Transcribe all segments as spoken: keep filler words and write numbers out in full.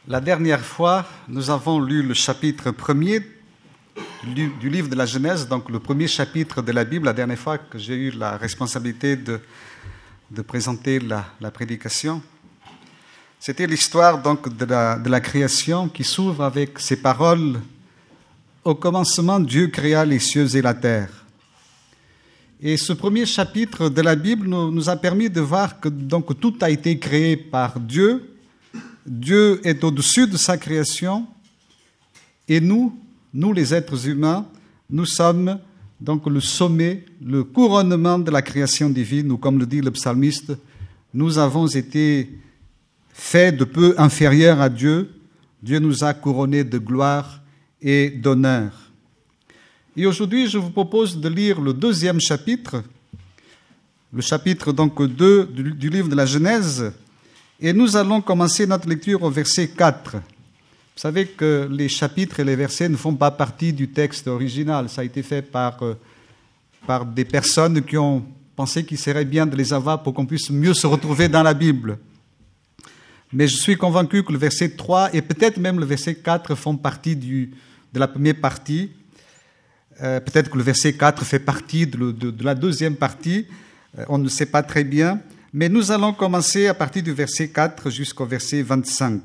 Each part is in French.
La dernière fois, nous avons lu le chapitre premier du, du livre de la Genèse, donc le premier chapitre de la Bible, la dernière fois que j'ai eu la responsabilité de, de présenter la, la prédication. C'était l'histoire donc de la, de la création qui s'ouvre avec ces paroles. Au commencement, Dieu créa les cieux et la terre. Et ce premier chapitre de la Bible nous, nous a permis de voir que donc, tout a été créé par Dieu. Dieu est au-dessus de sa création et nous, nous les êtres humains, nous sommes donc le sommet, le couronnement de la création divine, ou comme le dit le psalmiste, nous avons été faits de peu inférieurs à Dieu. Dieu nous a couronnés de gloire et d'honneur. Et aujourd'hui, je vous propose de lire le deuxième chapitre, le chapitre donc deux du, du livre de la Genèse, et nous allons commencer notre lecture au verset quatre. Vous savez que les chapitres et les versets ne font pas partie du texte original. Ça a été fait par, par des personnes qui ont pensé qu'il serait bien de les avoir pour qu'on puisse mieux se retrouver dans la Bible. Mais je suis convaincu que le verset trois et peut-être même le verset quatre font partie du, de la première partie. Euh, peut-être que le verset quatre fait partie de, de, de la deuxième partie. Euh, on ne sait pas très bien. Mais nous allons commencer à partir du verset quatre jusqu'au verset vingt-cinq.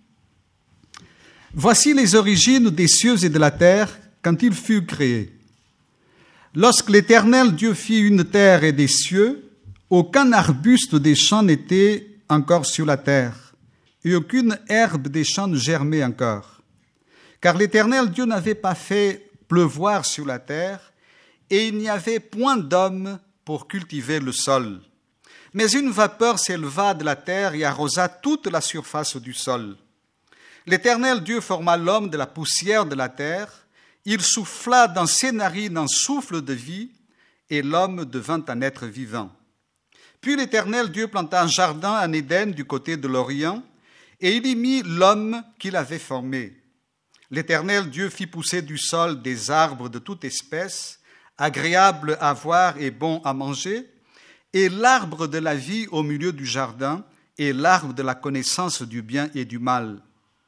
Voici les origines des cieux et de la terre quand il fut créé. Lorsque l'Éternel Dieu fit une terre et des cieux, aucun arbuste des champs n'était encore sur la terre, et aucune herbe des champs ne germait encore. Car l'Éternel Dieu n'avait pas fait pleuvoir sur la terre, et il n'y avait point d'homme pour cultiver le sol. Mais une vapeur s'éleva de la terre et arrosa toute la surface du sol. L'Éternel Dieu forma l'homme de la poussière de la terre. Il souffla dans ses narines un souffle de vie, et l'homme devint un être vivant. Puis l'Éternel Dieu planta un jardin en Éden du côté de l'Orient, et il y mit l'homme qu'il avait formé. L'Éternel Dieu fit pousser du sol des arbres de toute espèce, agréables à voir et bons à manger, et l'arbre de la vie au milieu du jardin, et l'arbre de la connaissance du bien et du mal.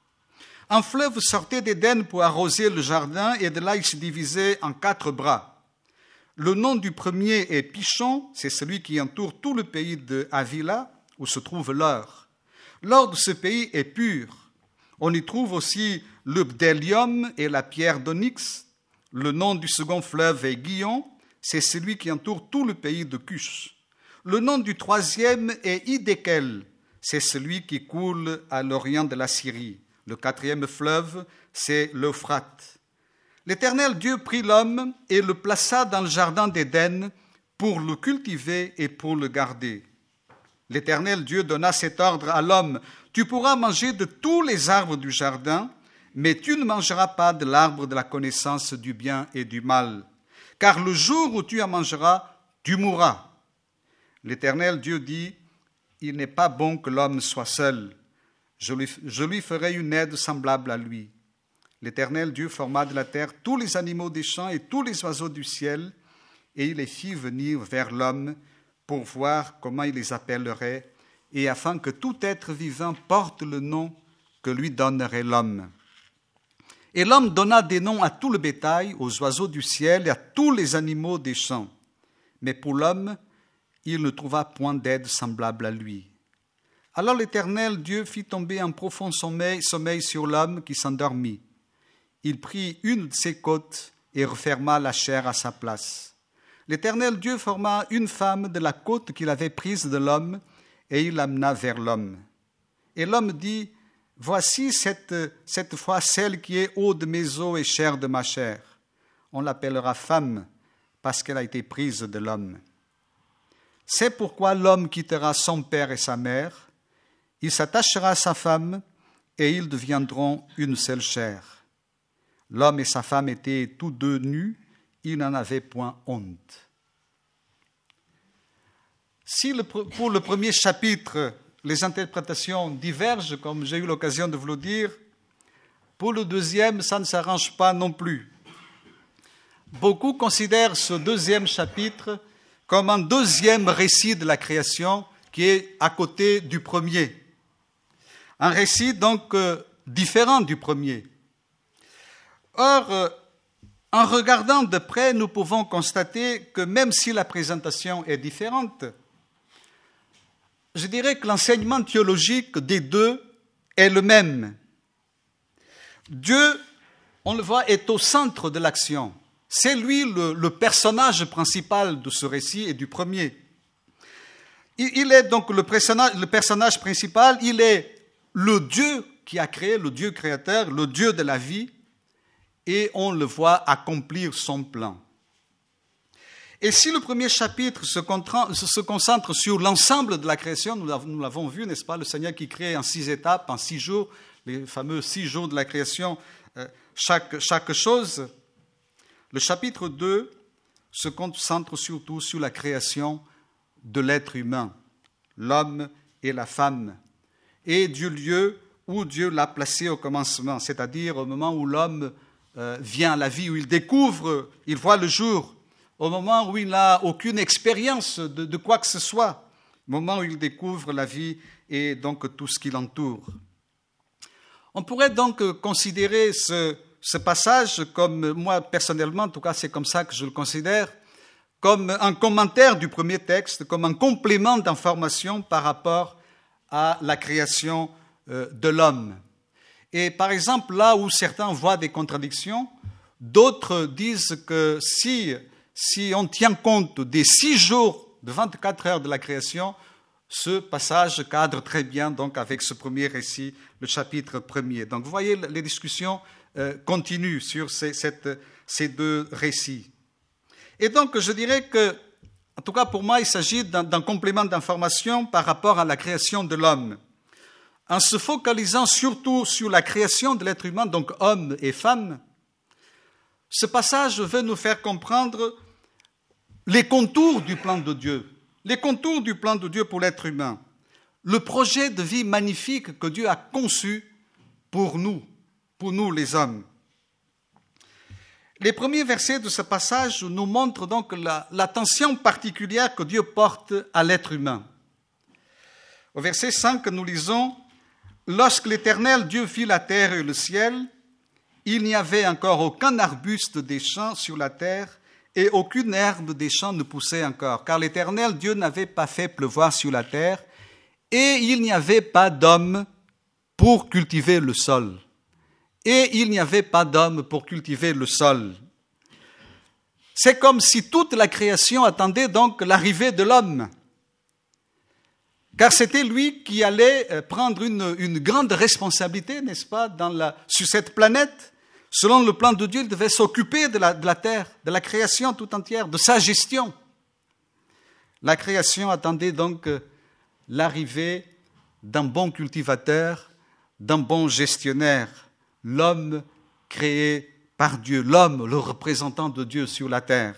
Un fleuve sortait d'Éden pour arroser le jardin, et de là il se divisait en quatre bras. Le nom du premier est Pishon, c'est celui qui entoure tout le pays de Havila, où se trouve l'or. L'or de ce pays est pur. On y trouve aussi le bdellium et la pierre d'onyx. Le nom du second fleuve est Gihon, c'est celui qui entoure tout le pays de Cush. Le nom du troisième est Hiddekel, c'est celui qui coule à l'orient de la Syrie. Le quatrième fleuve, c'est l'Euphrate. L'Éternel Dieu prit l'homme et le plaça dans le jardin d'Éden pour le cultiver et pour le garder. L'Éternel Dieu donna cet ordre à l'homme: tu pourras manger de tous les arbres du jardin, mais tu ne mangeras pas de l'arbre de la connaissance du bien et du mal. Car le jour où tu en mangeras, tu mourras. L'Éternel Dieu dit: il n'est pas bon que l'homme soit seul. Je lui, je lui ferai une aide semblable à lui. L'Éternel Dieu forma de la terre tous les animaux des champs et tous les oiseaux du ciel, et il les fit venir vers l'homme pour voir comment il les appellerait, et afin que tout être vivant porte le nom que lui donnerait l'homme. Et l'homme donna des noms à tout le bétail, aux oiseaux du ciel et à tous les animaux des champs. Mais pour l'homme, il ne trouva point d'aide semblable à lui. Alors l'Éternel Dieu fit tomber un profond sommeil, sommeil sur l'homme qui s'endormit. Il prit une de ses côtes et referma la chair à sa place. L'Éternel Dieu forma une femme de la côte qu'il avait prise de l'homme, et il l'amena vers l'homme. Et l'homme dit: voici cette, cette fois celle qui est eau de mes os et chair de ma chair. On l'appellera femme, parce qu'elle a été prise de l'homme. C'est pourquoi l'homme quittera son père et sa mère, il s'attachera à sa femme, et ils deviendront une seule chair. L'homme et sa femme étaient tous deux nus, ils n'en avaient point honte. Si le, pour le premier chapitre, les interprétations divergent, comme j'ai eu l'occasion de vous le dire, pour le deuxième, ça ne s'arrange pas non plus. Beaucoup considèrent ce deuxième chapitre comme un deuxième récit de la création qui est à côté du premier. Un récit donc différent du premier. Or, euh, en regardant de près, nous pouvons constater que même si la présentation est différente, je dirais que l'enseignement théologique des deux est le même. Dieu, on le voit, est au centre de l'action. C'est lui le, le personnage principal de ce récit et du premier. Il, il est donc le personnage, le personnage principal, il est le Dieu qui a créé, le Dieu créateur, le Dieu de la vie, et on le voit accomplir son plan. Et si le premier chapitre se, se concentre sur l'ensemble de la création, nous l'avons vu, n'est-ce pas, le Seigneur qui crée en six étapes, en six jours, les fameux six jours de la création, euh, chaque, chaque chose, le chapitre deux se concentre surtout sur la création de l'être humain, l'homme et la femme, et du lieu où Dieu l'a placé au commencement, c'est-à-dire au moment où l'homme euh, vient à la vie, où il découvre, il voit le jour, au moment où il n'a aucune expérience de, de quoi que ce soit, au moment où il découvre la vie et donc tout ce qui l'entoure. On pourrait donc considérer ce, ce passage comme, moi personnellement, en tout cas c'est comme ça que je le considère, comme un commentaire du premier texte, comme un complément d'information par rapport à la création de l'homme. Et par exemple, là où certains voient des contradictions, d'autres disent que si, si on tient compte des six jours de vingt-quatre heures de la création, ce passage cadre très bien donc avec ce premier récit, le chapitre premier. Donc vous voyez, les discussions euh, continuent sur ces, cette, ces deux récits. Et donc je dirais que, en tout cas pour moi, il s'agit d'un, d'un complément d'information par rapport à la création de l'homme. En se focalisant surtout sur la création de l'être humain, donc homme et femme, ce passage veut nous faire comprendre les contours du plan de Dieu, les contours du plan de Dieu pour l'être humain, le projet de vie magnifique que Dieu a conçu pour nous, pour nous les hommes. Les premiers versets de ce passage nous montrent donc la, l'attention particulière que Dieu porte à l'être humain. Au verset cinq, nous lisons « Lorsque l'Éternel Dieu fit la terre et le ciel, il n'y avait encore aucun arbuste des champs sur la terre et aucune herbe des champs ne poussait encore, car l'Éternel Dieu n'avait pas fait pleuvoir sur la terre et il n'y avait pas d'homme pour cultiver le sol. Et il n'y avait pas d'homme pour cultiver le sol. » C'est comme si toute la création attendait donc l'arrivée de l'homme. Car c'était lui qui allait prendre une, une grande responsabilité, n'est-ce pas, dans la, sur cette planète. Selon le plan de Dieu, il devait s'occuper de la, de la terre, de la création tout entière, de sa gestion. La création attendait donc l'arrivée d'un bon cultivateur, d'un bon gestionnaire, l'homme créé par Dieu, l'homme, le représentant de Dieu sur la terre.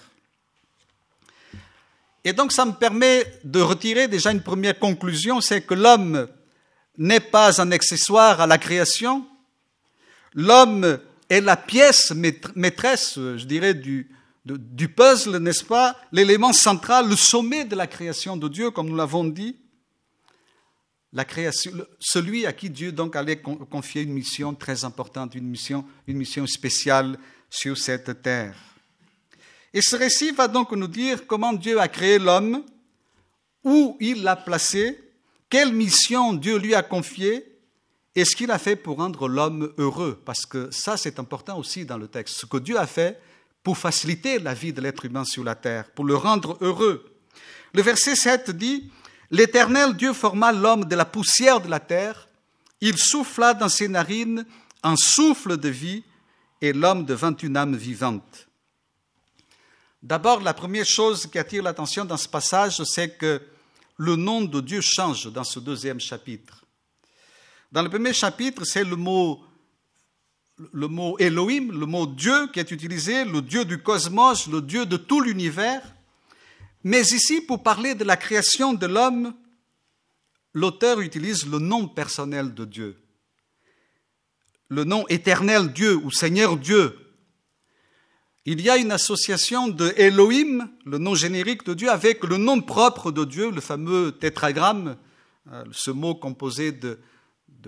Et donc ça me permet de retirer déjà une première conclusion, c'est que l'homme n'est pas un accessoire à la création. L'homme est la pièce maîtresse, je dirais, du, de, du puzzle, n'est-ce pas? L'élément central, le sommet de la création de Dieu, comme nous l'avons dit. La création, celui à qui Dieu donc allait confier une mission très importante, une mission, une mission spéciale sur cette terre. Et ce récit va donc nous dire comment Dieu a créé l'homme, où il l'a placé, quelle mission Dieu lui a confiée et ce qu'il a fait pour rendre l'homme heureux. Parce que ça, c'est important aussi dans le texte. Ce que Dieu a fait pour faciliter la vie de l'être humain sur la terre, pour le rendre heureux. Le verset sept dit « L'Éternel Dieu forma l'homme de la poussière de la terre, il souffla dans ses narines un souffle de vie et l'homme devint une âme vivante. » D'abord, la première chose qui attire l'attention dans ce passage, c'est que le nom de Dieu change dans ce deuxième chapitre. Dans le premier chapitre, c'est le mot, le mot Elohim, le mot Dieu qui est utilisé, le Dieu du cosmos, le Dieu de tout l'univers. Mais ici, pour parler de la création de l'homme, l'auteur utilise le nom personnel de Dieu. Le nom éternel Dieu ou Seigneur Dieu. Il y a une association de Elohim, le nom générique de Dieu, avec le nom propre de Dieu, le fameux tétragramme, ce mot composé de, de,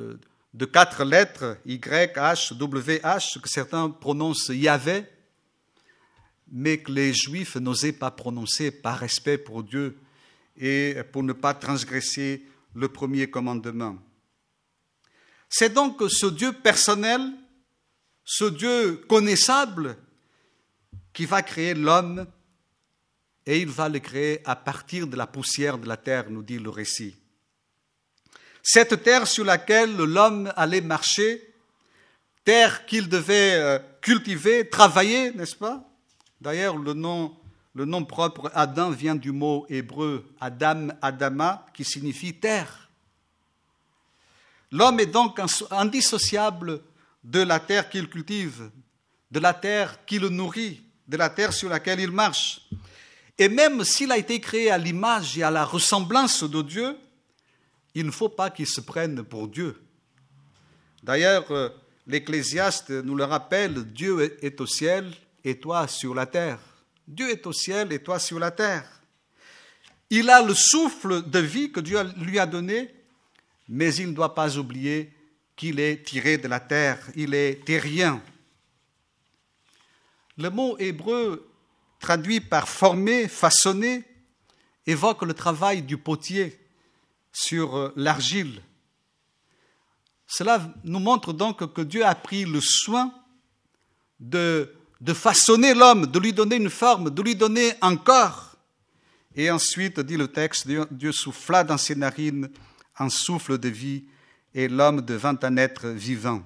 de quatre lettres, Y, H, W, H, que certains prononcent Yahvé, mais que les Juifs n'osaient pas prononcer par respect pour Dieu et pour ne pas transgresser le premier commandement. C'est donc ce Dieu personnel, ce Dieu connaissable, qui va créer l'homme, et il va le créer à partir de la poussière de la terre, nous dit le récit. Cette terre sur laquelle l'homme allait marcher, terre qu'il devait cultiver, travailler, n'est-ce pas? D'ailleurs, le nom, le nom propre Adam vient du mot hébreu Adam, Adama, qui signifie terre. L'homme est donc indissociable de la terre qu'il cultive, de la terre qui le nourrit, de la terre sur laquelle il marche. Et même s'il a été créé à l'image et à la ressemblance de Dieu, il ne faut pas qu'il se prenne pour Dieu. D'ailleurs, l'Ecclésiaste nous le rappelle, Dieu est au ciel et toi sur la terre. Dieu est au ciel et toi sur la terre. Il a le souffle de vie que Dieu lui a donné, mais il ne doit pas oublier qu'il est tiré de la terre, il est terrien. Le mot hébreu traduit par former, façonner, évoque le travail du potier sur l'argile. Cela nous montre donc que Dieu a pris le soin de, de façonner l'homme, de lui donner une forme, de lui donner un corps. Et ensuite, dit le texte, Dieu, Dieu souffla dans ses narines un souffle de vie et l'homme devint un être vivant.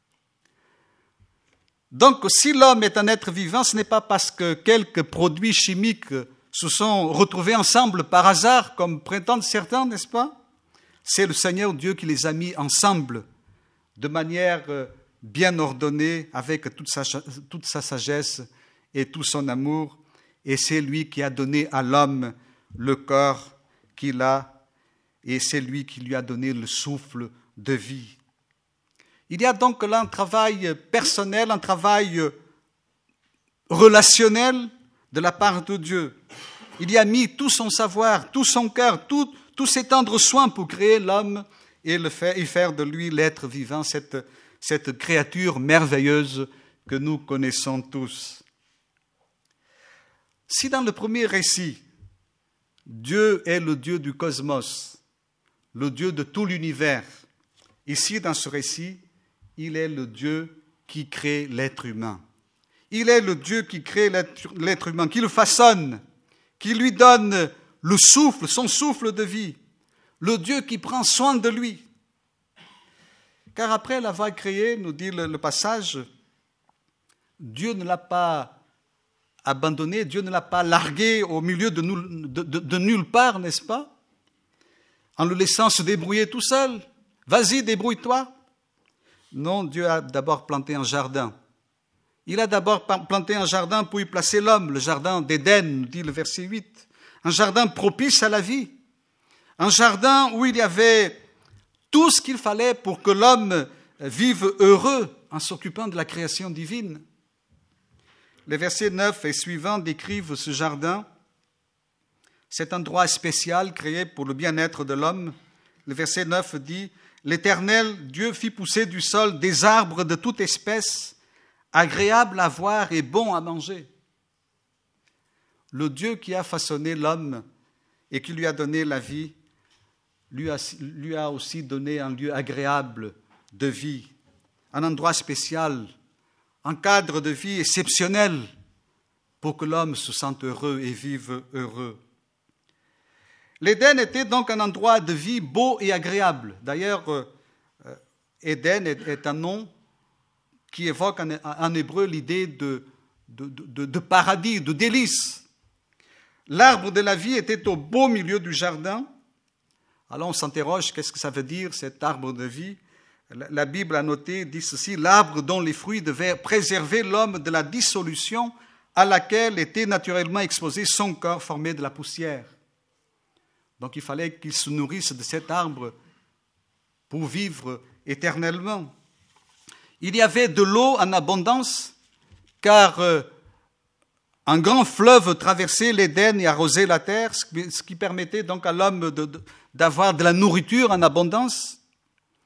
Donc, si l'homme est un être vivant, ce n'est pas parce que quelques produits chimiques se sont retrouvés ensemble par hasard, comme prétendent certains, n'est-ce pas? C'est le Seigneur Dieu qui les a mis ensemble de manière bien ordonnée, avec toute sa, toute sa sagesse et tout son amour. Et c'est lui qui a donné à l'homme le corps qu'il a, et c'est lui qui lui a donné le souffle de vie. Il y a donc là un travail personnel, un travail relationnel de la part de Dieu. Il y a mis tout son savoir, tout son cœur, tout, tous ses tendres soins pour créer l'homme et, le faire, et faire de lui l'être vivant, cette, cette créature merveilleuse que nous connaissons tous. Si dans le premier récit, Dieu est le Dieu du cosmos, le Dieu de tout l'univers, ici dans ce récit, il est le Dieu qui crée l'être humain. Il est le Dieu qui crée l'être, l'être humain, qui le façonne, qui lui donne le souffle, son souffle de vie, le Dieu qui prend soin de lui. Car après l'avoir créé, nous dit le, le passage, Dieu ne l'a pas abandonné, Dieu ne l'a pas largué au milieu de, nul, de, de, de nulle part, n'est-ce pas? En le laissant se débrouiller tout seul. Vas-y, débrouille-toi. Non, Dieu a d'abord planté un jardin. Il a d'abord planté un jardin pour y placer l'homme, le jardin d'Éden, dit le verset huit. Un jardin propice à la vie. Un jardin où il y avait tout ce qu'il fallait pour que l'homme vive heureux en s'occupant de la création divine. Les versets neuf et suivants décrivent ce jardin, cet endroit spécial créé pour le bien-être de l'homme. Le verset neuf dit « L'Éternel, Dieu fit pousser du sol des arbres de toute espèce, agréables à voir et bons à manger. » Le Dieu qui a façonné l'homme et qui lui a donné la vie, lui a, lui a aussi donné un lieu agréable de vie, un endroit spécial, un cadre de vie exceptionnel pour que l'homme se sente heureux et vive heureux. L'Éden était donc un endroit de vie beau et agréable. D'ailleurs, euh, Éden est, est un nom qui évoque en, en hébreu l'idée de, de, de, de paradis, de délices. L'arbre de la vie était au beau milieu du jardin. Alors on s'interroge, qu'est-ce que ça veut dire cet arbre de vie? La, la Bible a noté, dit ceci, l'arbre dont les fruits devaient préserver l'homme de la dissolution à laquelle était naturellement exposé son corps formé de la poussière. Donc il fallait qu'il se nourrisse de cet arbre pour vivre éternellement. Il y avait de l'eau en abondance, car euh, un grand fleuve traversait l'Éden et arrosait la terre, ce qui, ce qui permettait donc à l'homme de, de, d'avoir de la nourriture en abondance.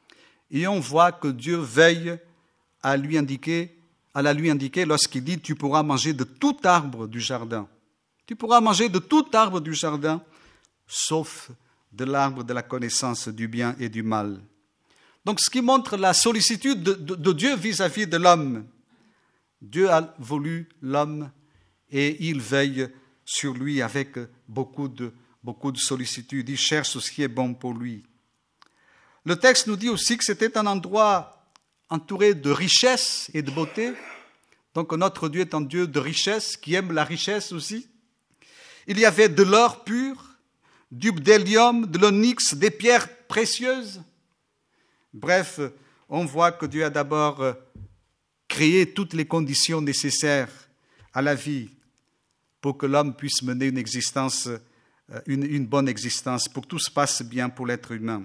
Et on voit que Dieu veille à lui indiquer, à la lui indiquer lorsqu'il dit « Tu pourras manger de tout arbre du jardin. Tu pourras manger de tout arbre du jardin, sauf de l'arbre de la connaissance du bien et du mal. » Donc, ce qui montre la sollicitude de, de, de Dieu vis-à-vis de l'homme. Dieu a voulu l'homme et il veille sur lui avec beaucoup de, beaucoup de sollicitude. Il cherche ce qui est bon pour lui. Le texte nous dit aussi que c'était un endroit entouré de richesse et de beauté. Donc, notre Dieu est un Dieu de richesse, qui aime la richesse aussi. Il y avait de l'or pur, du bdellium, de l'onyx, des pierres précieuses. Bref, on voit que Dieu a d'abord créé toutes les conditions nécessaires à la vie pour que l'homme puisse mener une existence, une, une bonne existence, pour que tout se passe bien pour l'être humain.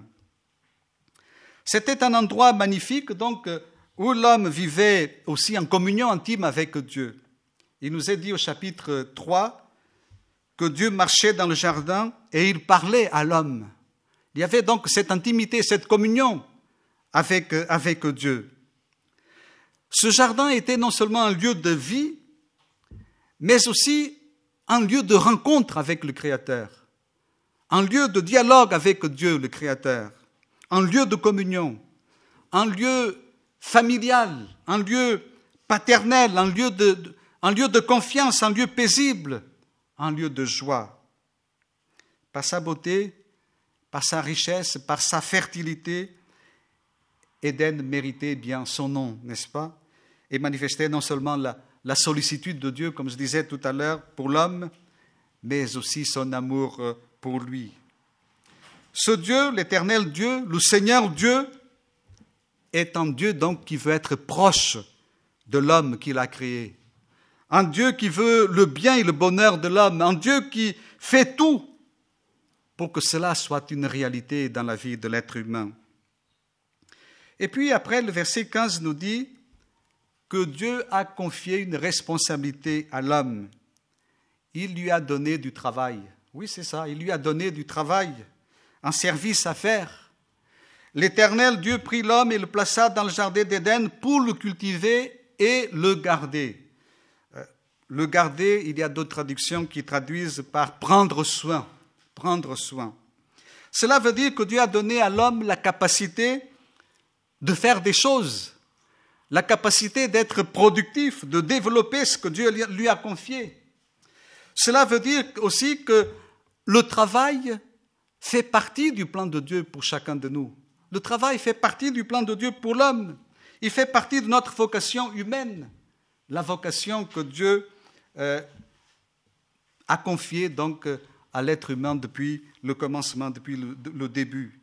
C'était un endroit magnifique, donc, où l'homme vivait aussi en communion intime avec Dieu. Il nous est dit au chapitre trois que Dieu marchait dans le jardin et il parlait à l'homme. Il y avait donc cette intimité, cette communion avec, avec Dieu. Ce jardin était non seulement un lieu de vie, mais aussi un lieu de rencontre avec le Créateur, un lieu de dialogue avec Dieu, le Créateur, un lieu de communion, un lieu familial, un lieu paternel, un lieu de, un lieu de confiance, un lieu paisible, un lieu de joie. Par sa beauté, par sa richesse, par sa fertilité, Éden méritait bien son nom, n'est-ce pas? Et manifestait non seulement la, la sollicitude de Dieu, comme je disais tout à l'heure, pour l'homme, mais aussi son amour pour lui. Ce Dieu, l'éternel Dieu, le Seigneur Dieu, est un Dieu donc qui veut être proche de l'homme qu'il a créé. Un Dieu qui veut le bien et le bonheur de l'homme. Un Dieu qui fait tout pour que cela soit une réalité dans la vie de l'être humain. Et puis après, le verset quinze nous dit que Dieu a confié une responsabilité à l'homme. Il lui a donné du travail. Oui, c'est ça, il lui a donné du travail, un service à faire. L'Éternel Dieu prit l'homme et le plaça dans le jardin d'Éden pour le cultiver et le garder. Le garder, il y a d'autres traductions qui traduisent par prendre soin, prendre soin. Cela veut dire que Dieu a donné à l'homme la capacité de faire des choses, la capacité d'être productif, de développer ce que Dieu lui a confié. Cela veut dire aussi que le travail fait partie du plan de Dieu pour chacun de nous. Le travail fait partie du plan de Dieu pour l'homme. Il fait partie de notre vocation humaine, la vocation que Dieu euh, a confiée donc à l'être humain depuis le commencement, depuis le, le début.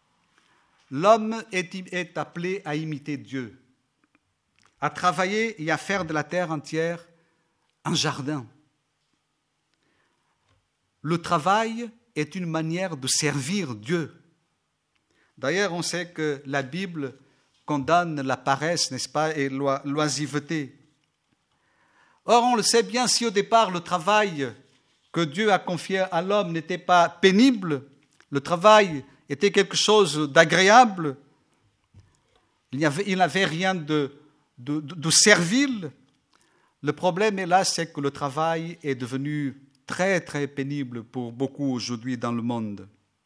L'homme est, est appelé à imiter Dieu, à travailler et à faire de la terre entière un jardin. Le travail est une manière de servir Dieu. D'ailleurs, on sait que la Bible condamne la paresse, n'est-ce pas, et l'oisiveté. Or, on le sait bien, si au départ le travail que Dieu a confié à l'homme n'était pas pénible, le travail était quelque chose d'agréable, il n'avait rien de, de, de, de servile. Le problème est là, c'est que le travail est devenu très, très pénible pour beaucoup aujourd'hui dans le monde.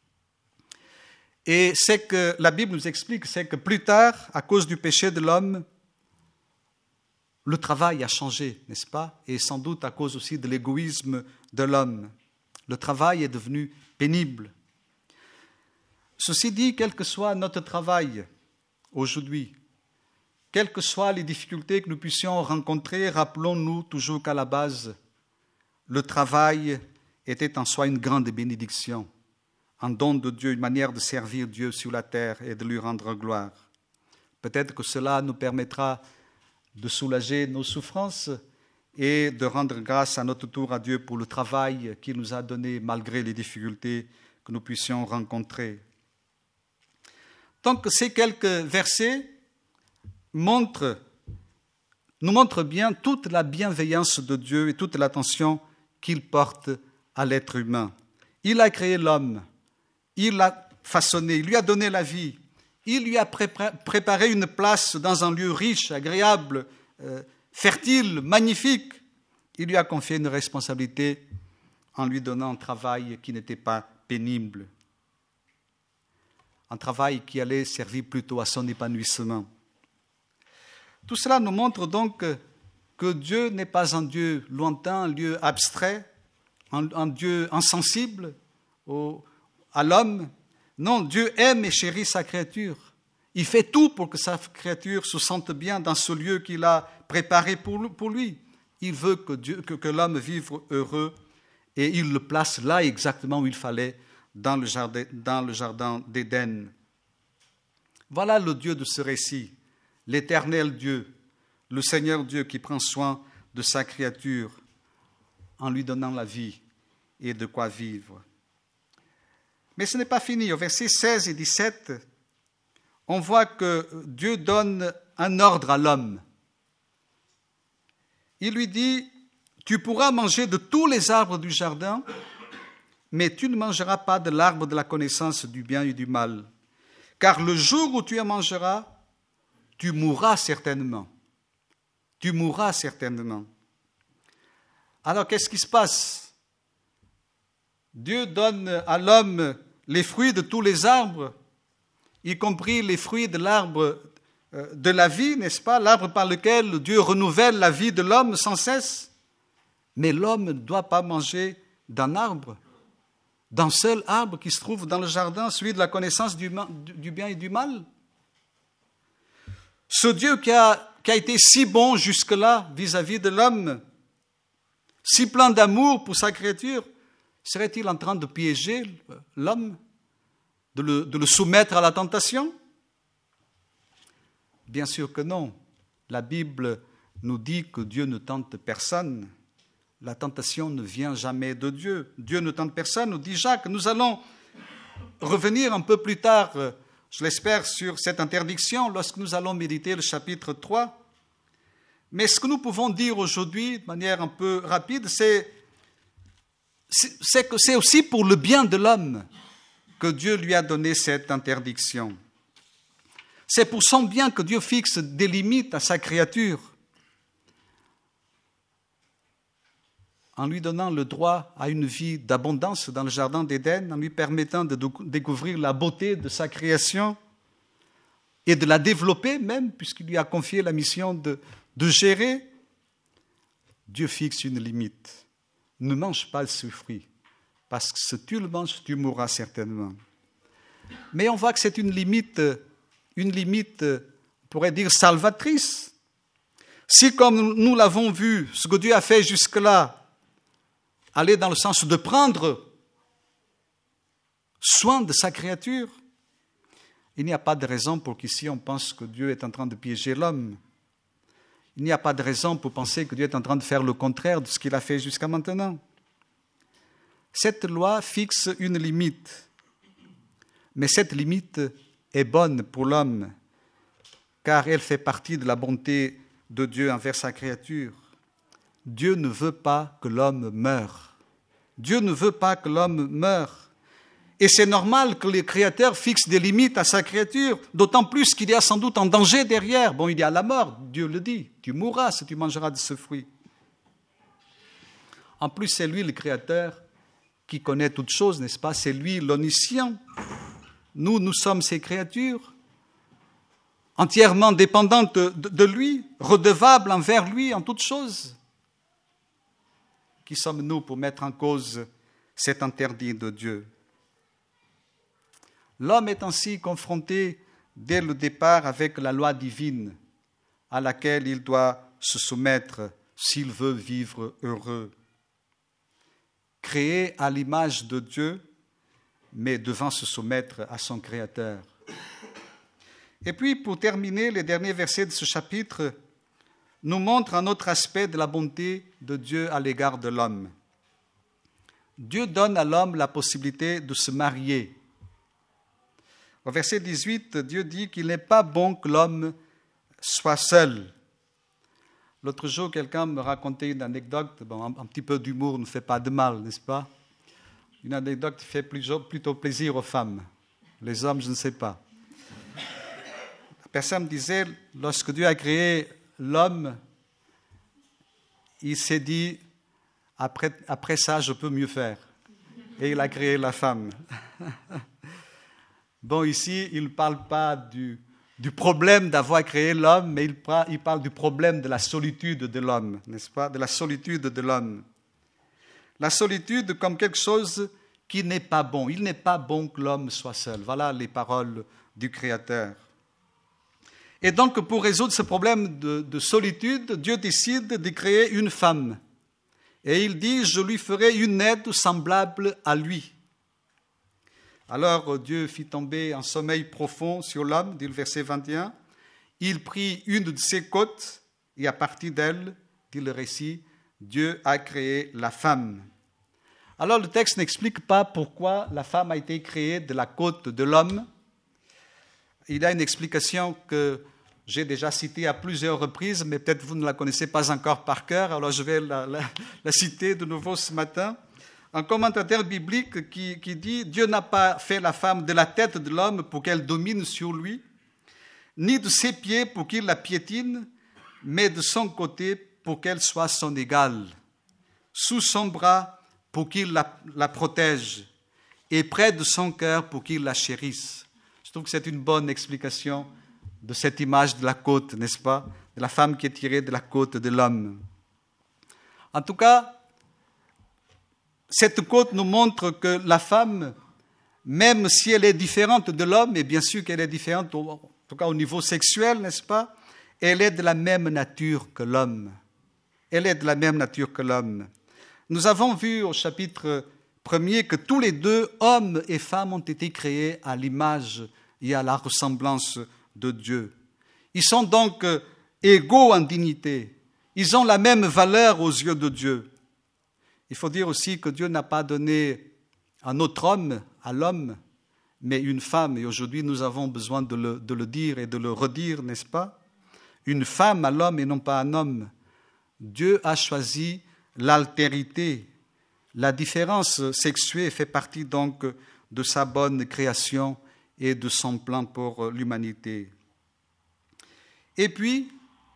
Et c'est que la Bible nous explique, c'est que plus tard, à cause du péché de l'homme, le travail a changé, n'est-ce pas? Et sans doute à cause aussi de l'égoïsme de l'homme. Le travail est devenu pénible. Ceci dit, quel que soit notre travail aujourd'hui, quelles que soient les difficultés que nous puissions rencontrer, rappelons-nous toujours qu'à la base, le travail était en soi une grande bénédiction, un don de Dieu, une manière de servir Dieu sur la terre et de lui rendre gloire. Peut-être que cela nous permettra de soulager nos souffrances et de rendre grâce à notre tour à Dieu pour le travail qu'il nous a donné malgré les difficultés que nous puissions rencontrer. Donc ces quelques versets montrent, nous montrent bien toute la bienveillance de Dieu et toute l'attention qu'il porte à l'être humain. Il a créé l'homme, il l'a façonné, il lui a donné la vie, Il lui a préparé une place dans un lieu riche, agréable, euh, fertile, magnifique. Il lui a confié une responsabilité en lui donnant un travail qui n'était pas pénible. Un travail qui allait servir plutôt à son épanouissement. Tout cela nous montre donc que Dieu n'est pas un Dieu lointain, un Dieu abstrait, un, un Dieu insensible au, à l'homme. Non, Dieu aime et chérit sa créature. Il fait tout pour que sa créature se sente bien dans ce lieu qu'il a préparé pour lui. Il veut que, Dieu, que, que l'homme vive heureux et il le place là exactement où il fallait, dans le jardin, dans le jardin d'Éden. Voilà le Dieu de ce récit, l'éternel Dieu, le Seigneur Dieu qui prend soin de sa créature en lui donnant la vie et de quoi vivre. Mais ce n'est pas fini. Au verset seize et dix-sept, on voit que Dieu donne un ordre à l'homme. Il lui dit, « Tu pourras manger de tous les arbres du jardin, mais tu ne mangeras pas de l'arbre de la connaissance du bien et du mal. Car le jour où tu en mangeras, tu mourras certainement. Tu mourras certainement. » Alors, qu'est-ce qui se passe? Dieu donne à l'homme les fruits de tous les arbres, y compris les fruits de l'arbre de la vie, n'est-ce pas? L'arbre par lequel Dieu renouvelle la vie de l'homme sans cesse. Mais l'homme ne doit pas manger d'un arbre, d'un seul arbre qui se trouve dans le jardin, celui de la connaissance du, du bien et du mal. Ce Dieu qui a, qui a été si bon jusque-là vis-à-vis de l'homme, si plein d'amour pour sa créature, serait-il en train de piéger l'homme, de le, de le soumettre à la tentation? Bien sûr que non. La Bible nous dit que Dieu ne tente personne. La tentation ne vient jamais de Dieu. Dieu ne tente personne, nous dit Jacques. Nous allons revenir un peu plus tard, je l'espère, sur cette interdiction lorsque nous allons méditer le chapitre trois. Mais ce que nous pouvons dire aujourd'hui, de manière un peu rapide, c'est, c'est que c'est aussi pour le bien de l'homme que Dieu lui a donné cette interdiction. C'est pour son bien que Dieu fixe des limites à sa créature, en lui donnant le droit à une vie d'abondance dans le jardin d'Éden, en lui permettant de découvrir la beauté de sa création et de la développer même, puisqu'il lui a confié la mission de, de gérer. Dieu fixe une limite. Ne mange pas ce fruit, parce que si tu le manges, tu mourras certainement. Mais on voit que c'est une limite, une limite, on pourrait dire, salvatrice. Si, comme nous l'avons vu, ce que Dieu a fait jusque-là, aller dans le sens de prendre soin de sa créature, il n'y a pas de raison pour qu'ici on pense que Dieu est en train de piéger l'homme. Il n'y a pas de raison pour penser que Dieu est en train de faire le contraire de ce qu'il a fait jusqu'à maintenant. Cette loi fixe une limite, mais cette limite est bonne pour l'homme, car elle fait partie de la bonté de Dieu envers sa créature. Dieu ne veut pas que l'homme meure. Dieu ne veut pas que l'homme meure. Et c'est normal que le Créateur fixe des limites à sa créature, d'autant plus qu'il y a sans doute un danger derrière. Bon, il y a la mort, Dieu le dit. Tu mourras si tu mangeras de ce fruit. En plus, c'est lui le Créateur qui connaît toutes choses, n'est-ce pas? C'est lui l'omniscient. Nous, nous sommes ses créatures, entièrement dépendantes de, de lui, redevables envers lui en toutes choses. Qui sommes-nous pour mettre en cause cet interdit de Dieu? L'homme est ainsi confronté dès le départ avec la loi divine à laquelle il doit se soumettre s'il veut vivre heureux. Créé à l'image de Dieu, mais devant se soumettre à son Créateur. Et puis, pour terminer, les derniers versets de ce chapitre nous montrent un autre aspect de la bonté de Dieu à l'égard de l'homme. Dieu donne à l'homme la possibilité de se marier. Au verset dix-huit, Dieu dit qu'il n'est pas bon que l'homme soit seul. L'autre jour, quelqu'un me racontait une anecdote. Bon, un, un petit peu d'humour ne fait pas de mal, n'est-ce pas? Une anecdote qui fait plutôt plaisir aux femmes. Les hommes, je ne sais pas. Père Sam disait, lorsque Dieu a créé l'homme, il s'est dit, après, après ça, je peux mieux faire. Et il a créé la femme. Bon, ici, il ne parle pas du, du problème d'avoir créé l'homme, mais il, il parle du problème de la solitude de l'homme, n'est-ce pas? De la solitude de l'homme. La solitude comme quelque chose qui n'est pas bon. Il n'est pas bon que l'homme soit seul. Voilà les paroles du Créateur. Et donc, pour résoudre ce problème de, de solitude, Dieu décide de créer une femme. Et il dit, je lui ferai une aide semblable à lui. Alors Dieu fit tomber un sommeil profond sur l'homme, dit le verset vingt et un. Il prit une de ses côtes et à partir d'elle, dit le récit, Dieu a créé la femme. Alors le texte n'explique pas pourquoi la femme a été créée de la côte de l'homme. Il y a une explication que j'ai déjà citée à plusieurs reprises, mais peut-être vous ne la connaissez pas encore par cœur, alors je vais la, la, la citer de nouveau ce matin. Un commentateur biblique qui, qui dit « Dieu n'a pas fait la femme de la tête de l'homme pour qu'elle domine sur lui, ni de ses pieds pour qu'il la piétine, mais de son côté pour qu'elle soit son égale, sous son bras pour qu'il la, la protège, et près de son cœur pour qu'il la chérisse. » Je trouve que c'est une bonne explication de cette image de la côte, n'est-ce pas? De la femme qui est tirée de la côte de l'homme. En tout cas, cette côte nous montre que la femme, même si elle est différente de l'homme, et bien sûr qu'elle est différente, en tout cas au niveau sexuel, n'est-ce pas? Elle est de la même nature que l'homme. Elle est de la même nature que l'homme. Nous avons vu au chapitre premier que tous les deux, hommes et femmes, ont été créés à l'image et à la ressemblance de Dieu. Ils sont donc égaux en dignité. Ils ont la même valeur aux yeux de Dieu. Il faut dire aussi que Dieu n'a pas donné un autre homme à l'homme, mais une femme. Et aujourd'hui, nous avons besoin de le, de le dire et de le redire, n'est-ce pas? Une femme à l'homme et non pas un homme. Dieu a choisi l'altérité. La différence sexuée fait partie donc de sa bonne création et de son plan pour l'humanité. Et puis,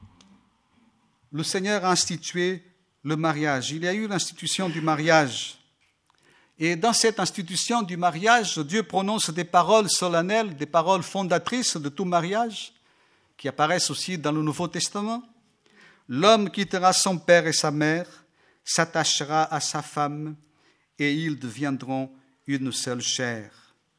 le Seigneur a institué le mariage. Il y a eu l'institution du mariage. Et dans cette institution du mariage, Dieu prononce des paroles solennelles, des paroles fondatrices de tout mariage, qui apparaissent aussi dans le Nouveau Testament. L'homme quittera son père et sa mère, s'attachera à sa femme, et ils deviendront une seule chair.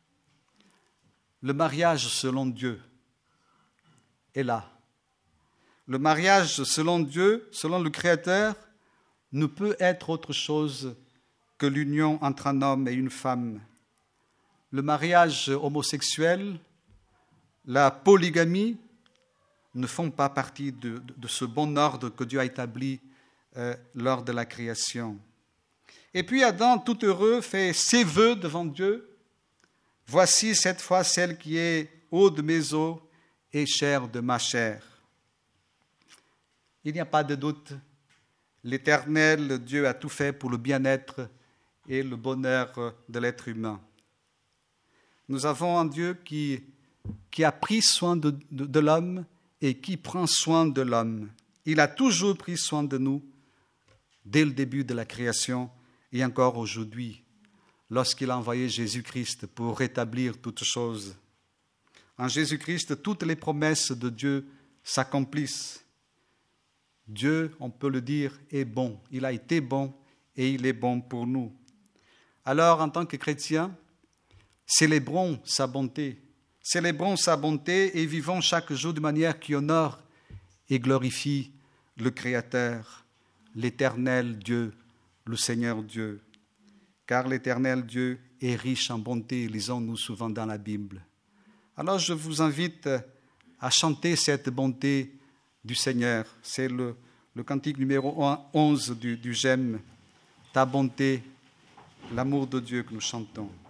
Le mariage selon Dieu est là. Le mariage selon Dieu, selon le Créateur, ne peut être autre chose que l'union entre un homme et une femme. Le mariage homosexuel, la polygamie ne font pas partie de, de, de ce bon ordre que Dieu a établi euh, lors de la création. Et puis Adam, tout heureux, fait ses vœux devant Dieu. Voici cette fois celle qui est eau de mes eaux et chair de ma chair. Il n'y a pas de doute, l'Éternel Dieu a tout fait pour le bien-être et le bonheur de l'être humain. Nous avons un Dieu qui, qui a pris soin de, de, de l'homme et qui prend soin de l'homme. Il a toujours pris soin de nous dès le début de la création et encore aujourd'hui, lorsqu'il a envoyé Jésus-Christ pour rétablir toutes choses. En Jésus-Christ, toutes les promesses de Dieu s'accomplissent. Dieu, on peut le dire, est bon. Il a été bon et il est bon pour nous. Alors, en tant que chrétiens, célébrons sa bonté. Célébrons sa bonté et vivons chaque jour de manière qui honore et glorifie le Créateur, l'Éternel Dieu, le Seigneur Dieu. Car l'Éternel Dieu est riche en bonté, lisons-nous souvent dans la Bible. Alors je vous invite à chanter cette bonté du Seigneur. C'est le, le cantique numéro onze du, du J'aime, ta bonté, l'amour de Dieu que nous chantons.